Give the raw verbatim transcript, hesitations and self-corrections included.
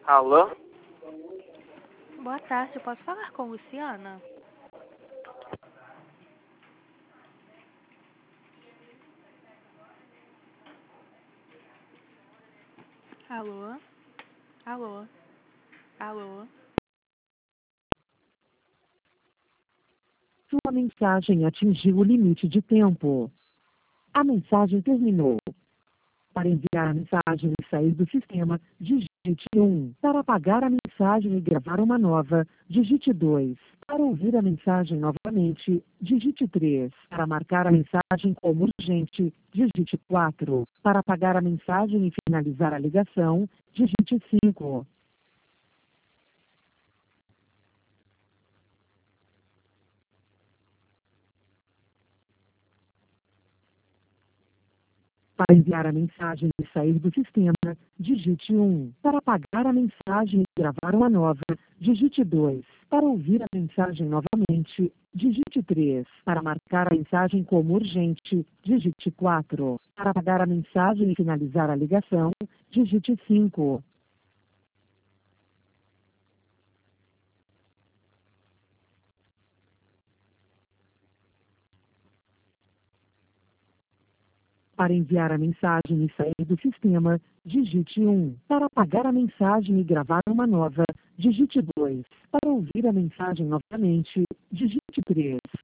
Alô? Boa tarde, eu posso falar com Luciana? Alô? Alô? Alô? Sua mensagem atingiu o limite de tempo. A mensagem terminou. Para enviar a mensagem e sair do sistema, digite um. Para apagar a mensagem e gravar uma nova, digite dois. Para ouvir a mensagem novamente, digite três. Para marcar a mensagem como urgente, digite quatro. Para apagar a mensagem e finalizar a ligação, digite cinco. Para enviar a mensagem e sair do sistema, digite um. Para apagar a mensagem e gravar uma nova, digite dois. Para ouvir a mensagem novamente, digite três. Para marcar a mensagem como urgente, digite quatro. Para apagar a mensagem e finalizar a ligação, digite cinco. Para enviar a mensagem e sair do sistema, digite um. Para apagar a mensagem e gravar uma nova, digite dois. Para ouvir a mensagem novamente, digite três.